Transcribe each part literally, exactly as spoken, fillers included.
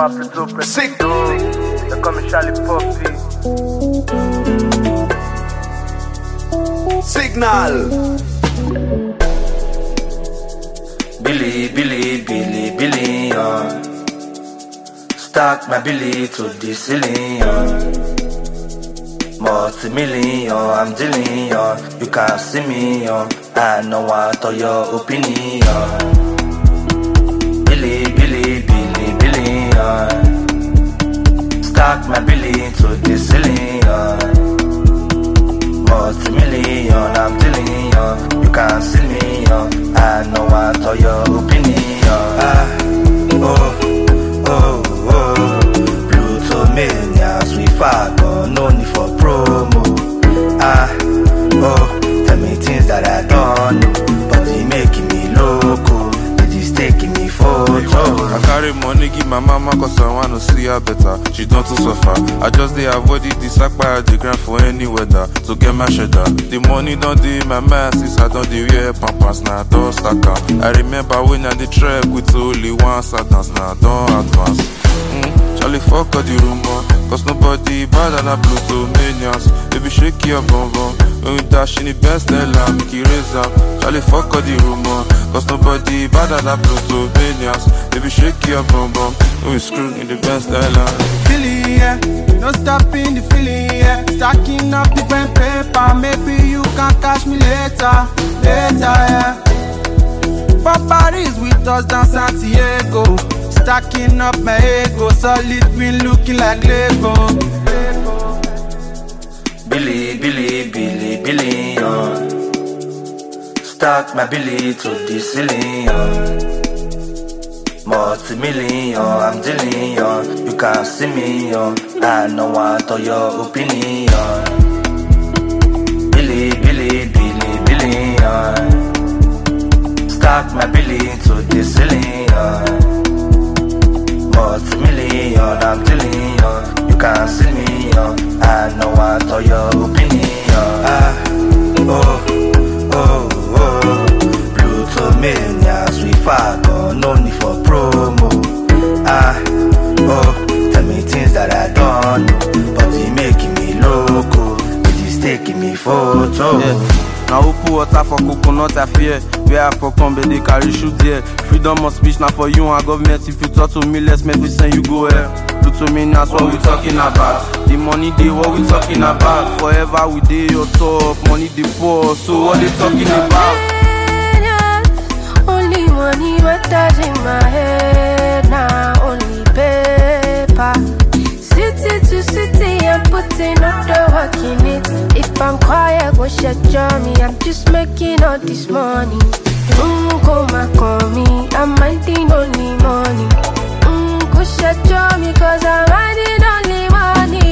plutôt préciso. C'est comme Charlie Poppy. Signal. Billy, Billy, Billy, Billy, uh. Stack my Billy to the ceiling, uh. Multi-million, I'm dealing, uh. You can't see me, uh. I know what all your opinion. Billy, Billy, Billy, Billy, uh. Stack my Billy to the ceiling, uh. Multi-million, I'm dealing, uh. You can't see me, uh. I know what all your opinion. Ah, oh, oh, oh. Plutomania, sweet father, no need for promo. Ah, oh, tell me things that I don't know, but they making me loco. They just taking me photo. I carry money, give my mama, cause I wanna see her better. She don't too suffer. I just they avoid it, this sack by the ground for any weather. To get my cheddar. The money don't do my masses, I don't do wear pampas, now don't stack up. I remember when I did trek with only one sentence, now don't advance. Mm, Charlie fuck all the rumor, cause nobody better than Plutomanians. Baby shake your bum bum, when we dash in the best line, make it raise up. Charlie fuck all the rumor, cause nobody better than Plutomanians. Baby shake your bum bum, when we screw in the best line. Feeling, yeah, no stopping the feeling, yeah. Stacking up the pen paper, maybe you can catch me later, later, yeah. From Paris with us down Santiago, stacking up my ego, solid green looking like Lego. Billy, Billy, Billy, Billy, uh. Stack my Billy to the ceiling, uh. Multi-million, I'm dealing, uh. You can't see me, uh. I know what all your opinion. Billy, Billy, Billy, Billy, uh. Stack my Billy to the ceiling, uh. Multi-million, I'm dealing, uh. You can't see me, uh. I know what all your opinion. Ah, oh, oh, oh. Plutomania, sweet father, no need for promo. Ah, oh, tell me things that I don't know, but they making me loco. They just taking me photo. Yeah. Now who put water for coconut, I fear. Where I for come, they carry shoot there. Freedom of speech now for you and government. If you talk to me, let's make me send you go here. Plutomanians, what we talking about? The money they what we talking about? Forever we day your top, money they poor. So what they talking about? Only money matters in my head now, only paper. City to city, I'm putting up the work in it. If I'm quiet, go shut me. I'm just making all this money. Mmm, come and call me. I'm minding only money. Mmm, go shut me, cause I'm minding only money.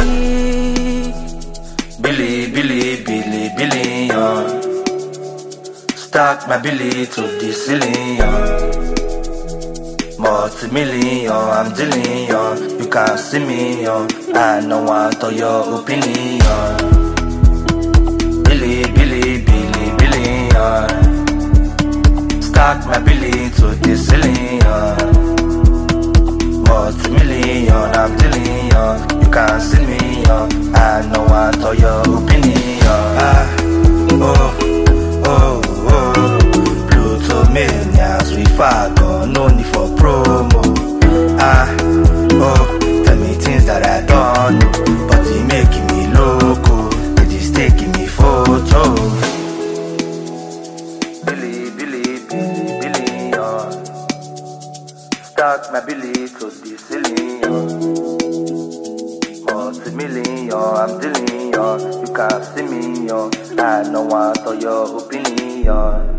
Billy, Billy, Billy, Billy, uh. Stack my Billy to the ceiling, uh. Multi-million, I'm dealing, uh. You can't see me, uh. I know what all your opinion. Billy, Billy, Billy, Billy, uh. Stack my Billy to the ceiling, uh. Multi-million, I'm dealing, uh. You can't see me, uh. I know what all your opinion. Ah, oh, oh, oh. Plutomania, sweet father, no need for promo. Ah, oh, tell me things that I don't know, but they making me loco. They just taking me photo. Billy, Billy, Billy, Billy, uh. Stack my Billy to the ceiling, uh. Multi-million, I'm dealing, uh. You can't see me, uh. I know what all your opinion.